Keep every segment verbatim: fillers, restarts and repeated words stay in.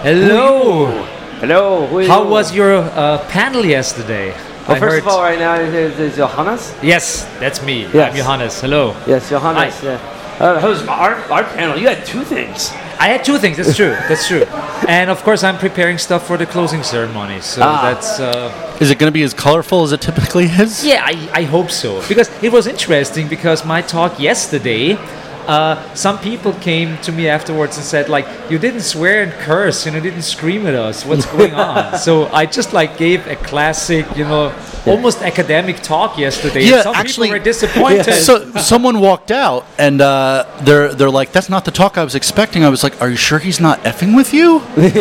Hello. Hello. Who are How you? was your uh, panel yesterday? Well, I first heard- of all, right now is, is Johannes. Yes, that's me. Yes. I'm Johannes. Hello. Yes, Johannes. Hi. Yeah. Uh, how was our, our panel? You had two things. I had two things. That's true. That's true. And of course, I'm preparing stuff for the closing ceremony. So Ah. that's. Uh, Is it going to be as colorful as it typically is? yeah, I, I hope so. Because it was interesting. Because my talk yesterday, uh, some people came to me afterwards and said, like, you didn't swear and curse, you know, didn't scream at us. What's going on? So I just like gave a classic, you know, almost academic talk yesterday. Yeah, some actually- people were disappointed. So someone walked out and uh, they're they're like, "That's not the talk I was expecting." I was like, "Are you sure he's not effing with you?"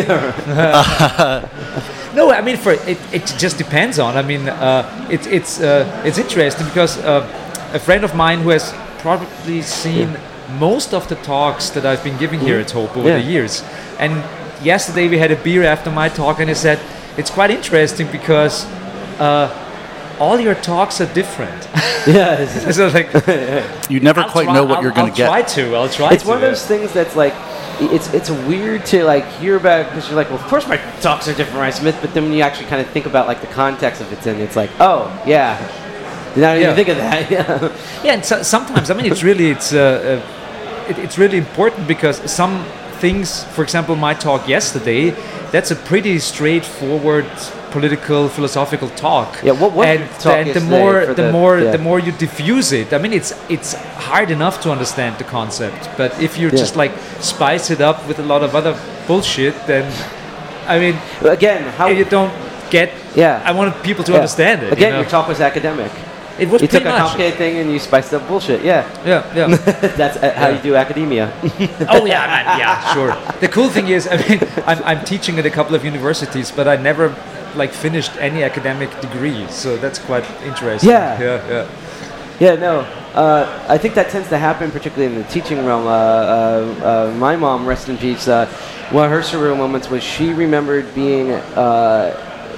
No, I mean, for it, it just depends on. I mean, uh, it's it's uh, it's interesting because uh, a friend of mine who has probably seen most of the talks that I've been giving here at Hope over Yeah. the years, and yesterday we had a beer after my talk, and he said it's quite interesting because uh, all your talks are different. Yeah. It's, So like, You never I'll quite try- know what I'll- you're going to I'll get. try to. I'll try it's to. one of those things that's like, it's it's weird to like hear about because you're like, well, of course my talks are different, Ryan Smith. But then when you actually kind of think about like the context of it, in it's like, oh yeah, did not even Yeah. think of that. Yeah. Yeah, and so, sometimes I mean it's really it's uh, uh, it, it's really important because some things, for example, my talk yesterday, that's a pretty straightforward political philosophical talk. Yeah, what was and, your talk and the yesterday more for the, the- more yeah. the more you diffuse it. I mean, it's it's hard enough to understand the concept, but if you Yeah. just like spice it up with a lot of other bullshit, then I mean, Again, how? you don't get. Yeah. I wanted people to yeah. understand it. Again, you know? your talk was academic. It was You took pretty a much. complicated thing and you spiced up bullshit. Yeah. Yeah, yeah. That's uh, how Yeah. you do academia. Oh yeah, man, yeah, sure. The cool thing is, I mean, I'm, I'm teaching at a couple of universities, but I never like finished any academic degree, so that's quite interesting. Yeah. yeah, yeah. Yeah, no. Uh, I think that tends to happen, particularly in the teaching realm. Uh, uh, uh, my mom, rest in peace, uh, one of her surreal moments was she remembered being uh,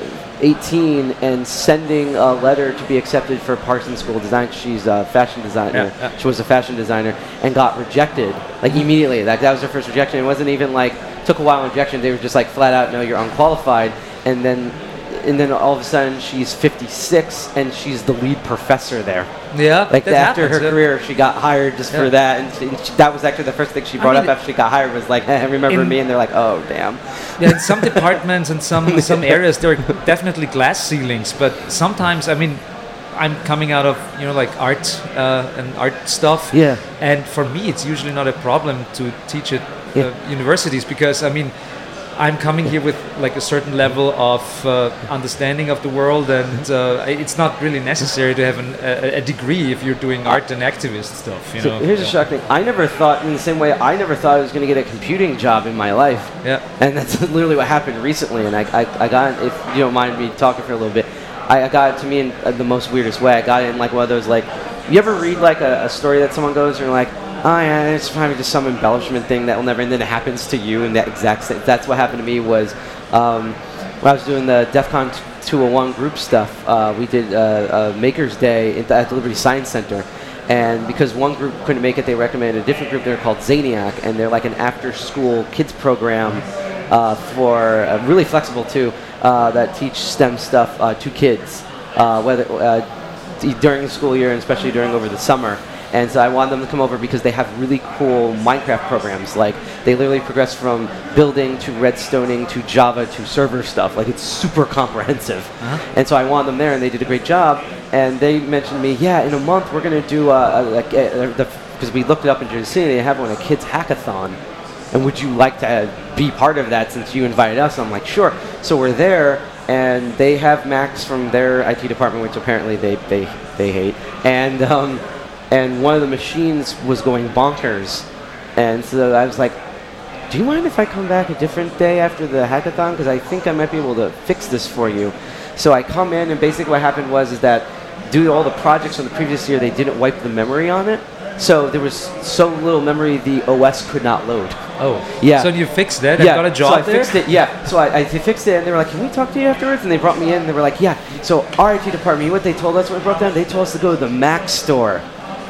eighteen and sending a letter to be accepted for Parsons School of Design. She's a fashion designer. Yeah, yeah. She was a fashion designer and got rejected, like immediately. Like that was her first rejection. It wasn't even like took a while rejection. They were just like flat out, no, you're unqualified. And then, and then all of a sudden, she's fifty-six and she's the lead professor there. Yeah, Like that after happens, her yeah. career, she got hired just Yeah. for that, and, she, and she, that was actually the first thing she brought mean, up after she got hired was like, hey, remember in- me? And they're like, oh damn. Yeah, in some departments and some some areas there are definitely glass ceilings, but sometimes I mean, I'm coming out of you know like art uh, and art stuff. Yeah. And for me, it's usually not a problem to teach at Yeah. uh, universities because I mean, I'm coming here with like a certain level of uh, understanding of the world, and uh, it's not really necessary to have an, a, a degree if you're doing art and activist stuff. You So know. here's a Yeah. shocking thing. I never thought, in the same way, I never thought I was going to get a computing job in my life. Yeah. And that's literally what happened recently. And I, I, I got, if you don't mind me talking for a little bit, I, I got it to me in uh, the most weirdest way. I got it in like one of those, like, you ever read like a, a story that someone goes and you're like, oh yeah, it's probably just some embellishment thing that will never, and then it happens to you in that exact same. That's what happened to me was um, when I was doing the DEF CON two oh one group stuff. Uh, we did uh, uh, Maker's Day at the, at the Liberty Science Center. And because one group couldn't make it, they recommended a different group. They're called Zaniac, and they're like an after-school kids program uh, for uh, really flexible too, uh, that teach STEM stuff uh, to kids, uh, whether uh, d- during the school year and especially during over the summer. And so I wanted them to come over because they have really cool Minecraft programs. Like they literally progress from building to redstoning to Java to server stuff. Like it's super comprehensive. Uh-huh. And so I wanted them there, and they did a great job. And they mentioned to me, yeah, in a month we're gonna do uh, a, like uh, the because we looked it up in Jersey City. They have one, a kids hackathon. And would you like to be part of that since you invited us? I'm like, sure. So we're there, and they have Max from their I T department, which apparently they they, they hate. And um, and one of the machines was going bonkers. And so I was like, do you mind if I come back a different day after the hackathon? Because I think I might be able to fix this for you. So I come in, and basically what happened was is that due to all the projects from the previous year, they didn't wipe the memory on it. So there was so little memory, the O S could not load. Oh. Yeah. So you fixed that? Yeah, I got a job so I there? fixed it. Yeah, so I, I fixed it, and they were like, "Can we talk to you afterwards?" And they brought me in, and they were like, "Yeah." So our I T department, you know what they told us when we broke down? They told us to go to the Mac store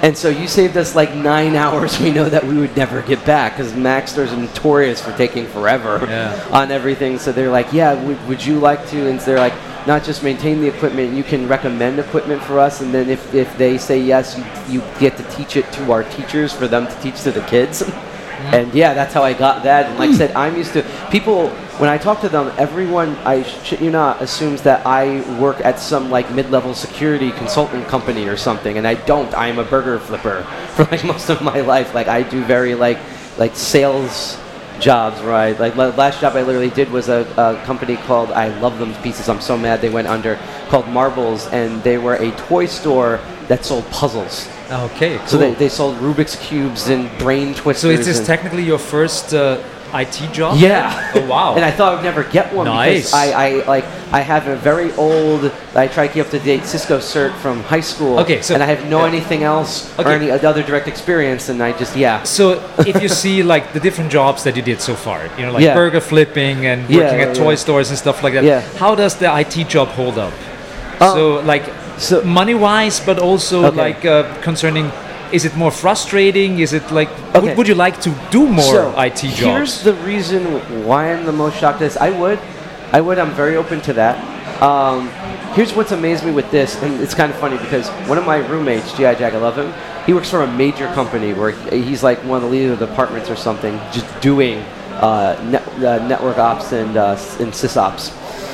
And so you saved us like nine hours we know that we would never get back because Maxsters are notorious for taking forever Yeah. on everything. So they're like, yeah, would, would you like to? And they're like, not just maintain the equipment, you can recommend equipment for us. And then if, if they say yes, you, you get to teach it to our teachers for them to teach to the kids. And yeah, that's how I got that. And like I said, I'm used to people, when I talk to them, everyone, I shit you not, assumes that I work at some like mid-level security consultant company or something. And I don't. I am a burger flipper for like most of my life. Like I do very like like sales jobs, right? Like the last job I literally did was a, a company called, I love them pieces, I'm so mad they went under, called Marbles. And they were a toy store that sold puzzles. Okay, cool. So they, they sold Rubik's Cubes and brain twisters. So is this and- technically your first uh, I T job? Yeah. Oh, wow. And I thought I would never get one Nice. because I, I like I have a very old, I try to keep up to date Cisco cert from high school. Okay, so- and I have no anything else or Okay. any other direct experience, and I just yeah. So if you see like the different jobs that you did so far, you know, like Yeah. burger flipping and Yeah, working yeah, at toy yeah. stores and stuff like that, Yeah. how does the I T job hold up? Um, so like so- money-wise, but also Okay. like uh, concerning, is it more frustrating? Is it like, Okay. would, would you like to do more So, I T Here's jobs? the reason why I'm the most shocked at this. I would, I would. I'm very open to that. Um, here's what's amazed me with this, and it's kind of funny because one of my roommates, G I Jack, I love him. He works for a major company where he- he's like one of the leaders of the departments or something, just doing uh, net, uh, network ops and uh, s- and sysops.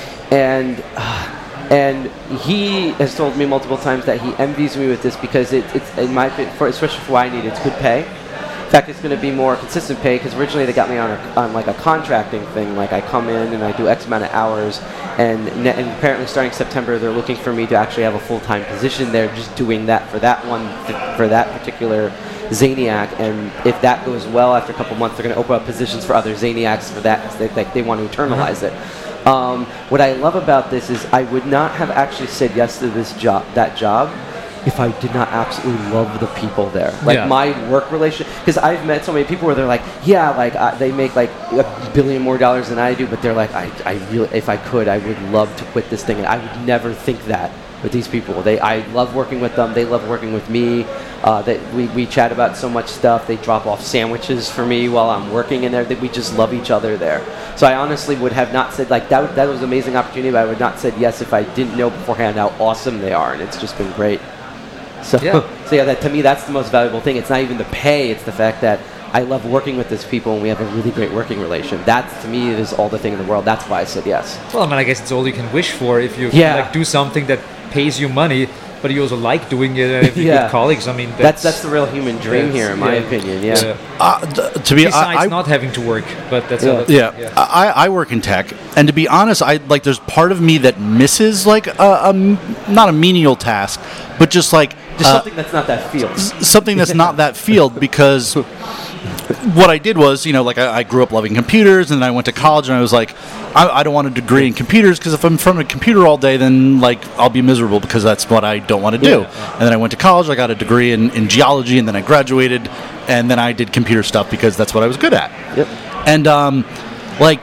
And uh, and he has told me multiple times that he envies me with this because it, it's in my opinion, for, especially for what I need, it's good pay. In fact, it's going to be more consistent pay because originally they got me on a, on like a contracting thing. Like I come in and I do X amount of hours, and, ne- and apparently starting September they're looking for me to actually have a full time position there, just doing that for that one for that particular Zaniac. And if that goes well, after a couple months, they're going to open up positions for other Zaniacs for that. 'Cause they, like they want to internalize it. Um, what I love about this is I would not have actually said yes to this job, that job, if I did not absolutely love the people there. Like Yeah. my work relation, because I've met so many people where they're like, yeah, like uh, they make like a billion more dollars than I do, but they're like, I, I really, if I could, I would love to quit this thing, and I would never think that with these people. They, I love working with them. They love working with me. Uh, that we, we chat about so much stuff. They drop off sandwiches for me while I'm working in there. That we just love each other there. So I honestly would have not said like that. That was an amazing opportunity, but I would not said yes if I didn't know beforehand how awesome they are, and it's just been great. So Yeah. so yeah, that to me that's the most valuable thing. It's not even the pay; it's the fact that I love working with these people, and we have a really great working relation. That to me is all the thing in the world. That's why I said yes. Well, I mean, I guess it's all you can wish for if you Yeah. like do something that pays you money, but you also like doing it and if you're Yeah. good colleagues. I mean, That's that's the real human dream that's- here, in my yeah. opinion. Yeah. Uh, th- to be Besides I, I, not having to work, but that's Yeah. other- yeah, I, I work in tech, and to be honest, I like there's part of me that misses like a, a m- not a menial task, but just like Just uh, something that's not that field. something that's not that field, because what I did was, you know, like I, I grew up loving computers, and then I went to college, and I was like, I, I don't want a degree in computers because if I'm in front of a computer all day, then like I'll be miserable because that's what I don't want to do. Yeah. And then I went to college, I got a degree in, in geology, and then I graduated, and then I did computer stuff because that's what I was good at. Yep. And um, like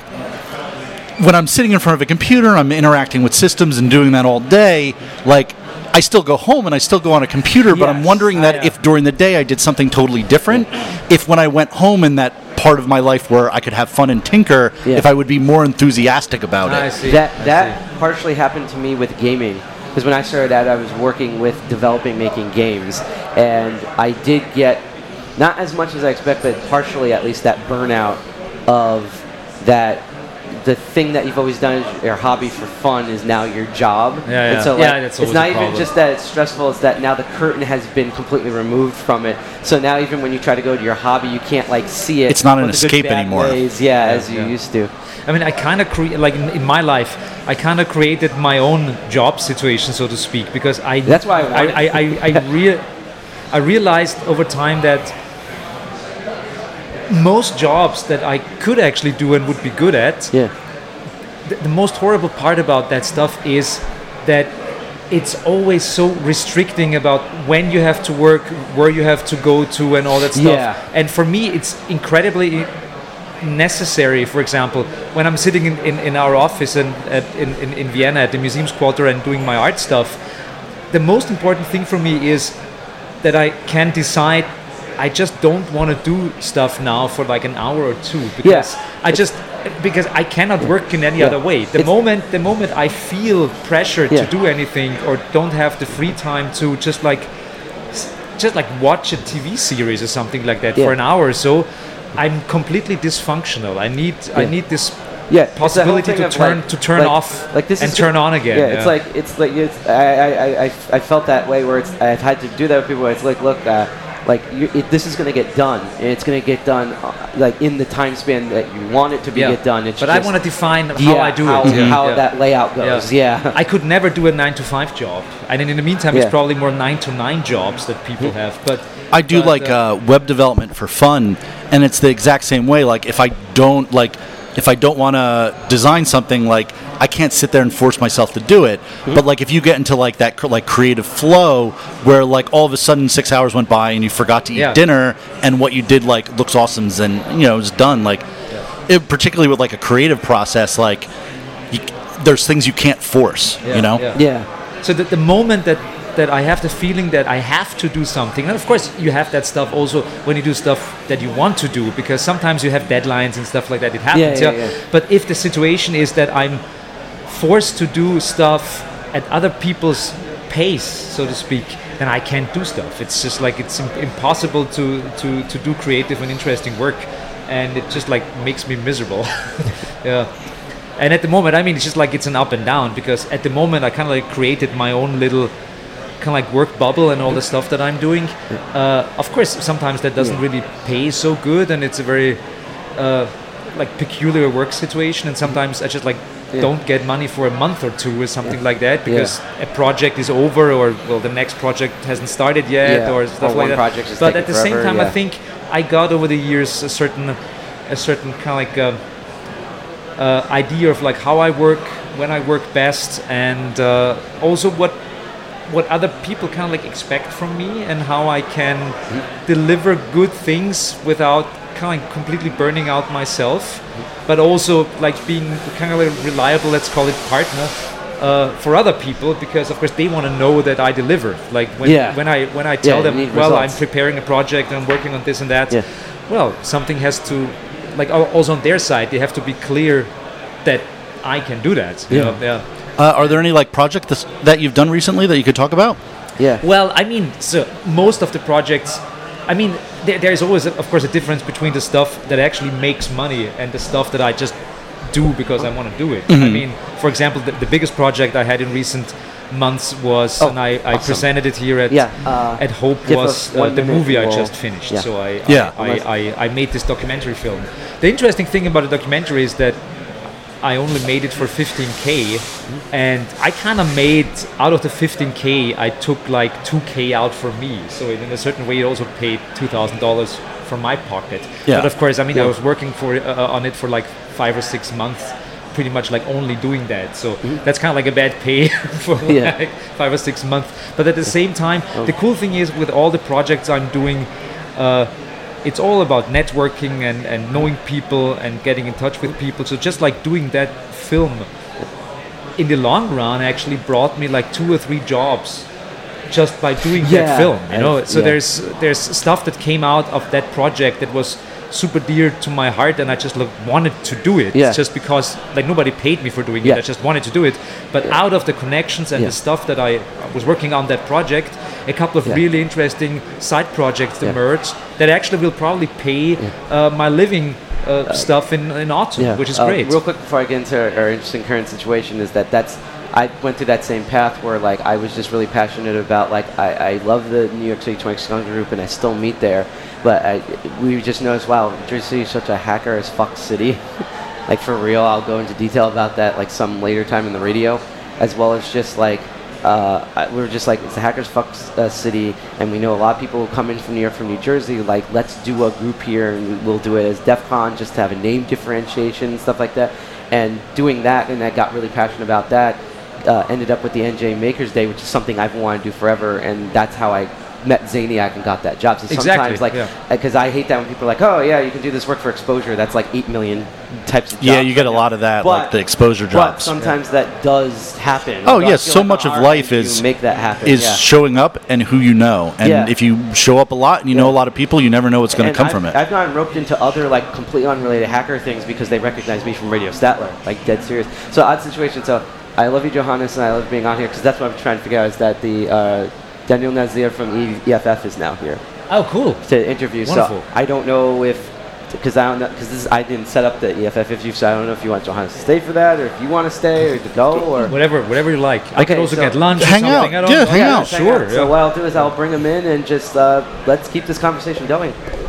when I'm sitting in front of a computer, I'm interacting with systems and doing that all day, like I still go home and I still go on a computer, but I'm Yes, wondering that I, uh, if during the day I did something totally different, if when I went home in that part of my life where I could have fun and tinker, Yeah. if I would be more enthusiastic about I it. see. That I that see. partially happened to me with gaming, because when I started out, I was working with developing, making games, and I did get not as much as I expected, but partially at least that burnout of that. The thing that you've always done as your hobby for fun is now your job. Yeah, yeah. And so Yeah, like, that's it's always not a even problem. just that it's stressful, it's that now the curtain has been completely removed from it. So now even when you try to go to your hobby, you can't like see it. It's not an with the good, escape bad anymore. ways, yeah, Yeah, as you yeah. used to. I mean, I kind of create like in, in my life, I kind of created my own job situation, so to speak, because I That's why I I wanted- I, I, I, rea- I realized over time that most jobs that I could actually do and would be good at, Yeah. the, the most horrible part about that stuff is that it's always so restricting about when you have to work, where you have to go to, and all that stuff. Yeah. And for me, it's incredibly necessary. For example, when I'm sitting in, in, in our office and at, in, in, in Vienna at the Museums Quarter and doing my art stuff, the most important thing for me is that I can decide I just don't want to do stuff now for like an hour or two because Yeah. I just because I cannot work in any Yeah. other way. The It's- moment the moment I feel pressure Yeah. to do anything or don't have the free time to just like s- just like watch a T V series or something like that Yeah. for an hour or so, I'm completely dysfunctional. I need I Yeah. need this Yeah, it's the whole possibility thing to of, turn like- to turn like- off like this and is turn on again. Yeah, it's like it's like it's I, I, I, I I felt that way where it's I've had to do that with people. Where it's like, look, uh, like you, it, this is going to get done, and it's going to get done uh, like in the time span that you want it to be Yeah. get done. It's but I just- want to define how yeah, I do how, it. Yeah. how Yeah. that layout goes. Yeah, I could never do a nine to five job, and in the meantime, Yeah. it's probably more nine to nine jobs that people have. But I do but, like uh, uh, web development for fun, and it's the exact same way. Like if I don't like, if I don't want to design something, like I can't sit there and force myself to do it. Mm-hmm. But like if you get into like that cr- like creative flow, where like all of a sudden six hours went by and you forgot to eat Yeah. dinner, and what you did like looks awesome, and you know it's done. Like, it, particularly with like a creative process, like you, there's things you can't force. Yeah, you know. yeah. yeah, So that the moment that that I have the feeling that I have to do something, and of course you have that stuff also when you do stuff that you want to do, because sometimes you have deadlines and stuff like that. It happens. Yeah, yeah, yeah. But if the situation is that I'm forced to do stuff at other people's pace, so to speak, then I can't do stuff. It's just like it's im- impossible to, to, to do creative and interesting work, and it just like makes me miserable. Yeah. And at the moment, I mean, it's just like it's an up and down, because at the moment I kind of like created my own little kind of like work bubble and all the stuff that I'm doing. Uh, of course, sometimes that doesn't really pay so good, and it's a very uh, like peculiar work situation, and sometimes I just like Yeah. don't get money for a month or two or something like that because a project is over, or well, the next project hasn't started yet, Yeah. or Or stuff one like that. project is But taking at the same forever, time, I yeah. think I got over the years a certain a certain kind of like um, uh, idea of like how I work, when I work best, and uh, also what what other people kind of like expect from me, and how I can deliver good things without kind of completely burning out myself, but also like being kind of like a reliable, let's call it, partner uh, for other people, because of course they want to know that I deliver. Like when Yeah. when I when I tell you them, need well, results. I'm preparing a project and I'm working on this and that. Yeah. Well, something has to, like al- also on their side, they have to be clear that I can do that. You Yeah. know? Yeah. Uh, are there any like projects that you've done recently that you could talk about? yeah. Well, I mean, so most of the projects, I mean, there, there's always, of course, a difference between the stuff that actually makes money and the stuff that I just do because I want to do it. I mean, for example, the, the biggest project I had in recent months was, Oh, and I, I awesome. presented it here at Yeah, uh, at Hope, give was us uh, one the minute movie I and we'll- just finished. yeah. So I, Yeah. I, I, I, I made this documentary film. The interesting thing about the documentary is that I only made it for fifteen K, and I kind of made, out of the fifteen K, I took like two K out for me. So in a certain way, it also paid two thousand dollars from my pocket. Yeah. But of course, I mean, I Yeah. was working for uh, on it for like five or six months, pretty much like only doing that. So that's kind of like a bad pay for Yeah. like five or six months. But at the same time, the cool thing is with all the projects I'm doing, uh, it's all about networking and, and knowing people and getting in touch with people. So just like doing that film, in the long run, actually brought me like two or three jobs just by doing Yeah, that film. You know, I- so yeah. there's there's stuff that came out of that project that was super dear to my heart, and I just like wanted to do it Yeah. just because like nobody paid me for doing Yeah. it. I just wanted to do it. But out of the connections and Yeah. the stuff that I was working on that project, a couple of Yeah. really interesting side projects Yeah. emerged that actually will probably pay uh, my living uh, stuff in, in autumn, Yeah. which is Uh, great. Real quick before I get into our, our interesting current situation is that that's I went through that same path where like I was just really passionate about like I, I love the New York City twenty Skunk group and I still meet there, but I, we just noticed, wow, Jersey City is such a hacker as fuck city. Like for real, I'll go into detail about that like some later time in the radio, as well as just like uh, I- we were just like, it's a hackers fuck uh, city, and we know a lot of people who come in from New York, from New Jersey. Like, let's do a group here, and we'll do it as DEF CON, just to have a name differentiation and stuff like that. And doing that, and I got really passionate about that. Uh, ended up with the N J Makers Day, which is something I've wanted to do forever, and that's how I met Zaniac and got that job. So Exactly, sometimes, like, yeah. because I hate that when people are like, oh, yeah, you can do this work for exposure. That's like eight million types of jobs. Yeah, you get a right lot now. of that, But- like the exposure But jobs. sometimes that does happen. Oh, So I yes, feel so like much on of our life end, is you make that happen. is yeah. showing up and who you know. And Yeah. if you show up a lot and you know a lot of people, you never know what's going to And come I've, from it. I've gotten roped into other like completely unrelated hacker things because they recognize me from Radio Statler, like dead serious. So odd situation. So I love you, Johannes, and I love being on here because that's what I'm trying to figure out is that the uh, Daniel Nazir from E- EFF is now here Oh, cool. to interview. Wonderful. So I don't know if because I don't know because this is, I didn't set up the E F F interview, so I don't know if you want Johannes to stay for that or if you want to stay or to go or. Whatever, whatever you like. I Okay, could also so- get lunch Hang or something. out. I don't Yeah, know. hang out. Hang Sure. So yeah. what I'll do is I'll bring him in and just uh, let's keep this conversation going.